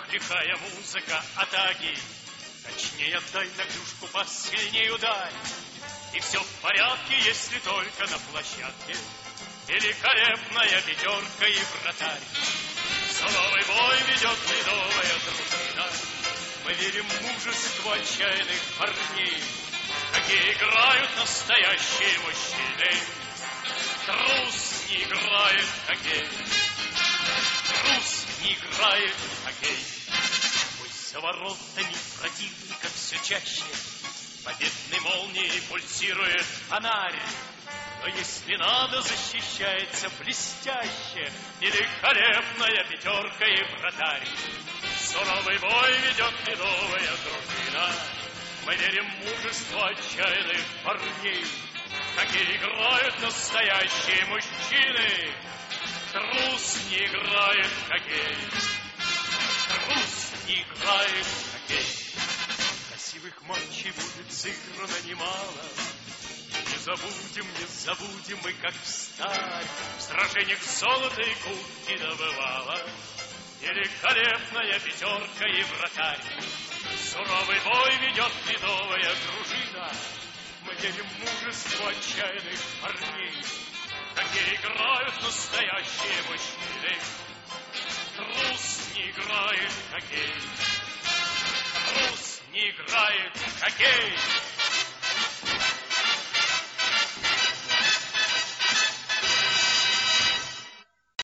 лихая музыка атаки. Точнее, дай на клюшку посильнее ударь. И все в порядке, если только на площадке великолепная пятерка и вратарь. Суровый бой ведет ледовая дружина. Мы верим в мужество отчаянных парней, какие играют настоящие мужчины. Трус не играет в хоккей. Трус не играет в хоккей. Пусть за воротами противника все чаще победной молнией пульсирует фонарь. Но если надо, защищается блестяще великолепная пятерка и вратарь. Суровый бой ведет ледовая дружина. Мы верим в мужество отчаянных парней, какие играют настоящие мужчины. Трус не играет в хоккей. Трус не играет в хоккей. Красивых матчей будет сыграно немало. Не забудем мы, как встать в сражениях золота и кубки добывала великолепная пятерка и вратарь. Суровый бой ведет ледовая дружина. Мы верим в мужество отчаянных парней, какие играют настоящие мужчины. Трус не играет в хоккей. Трус не играет в хоккей.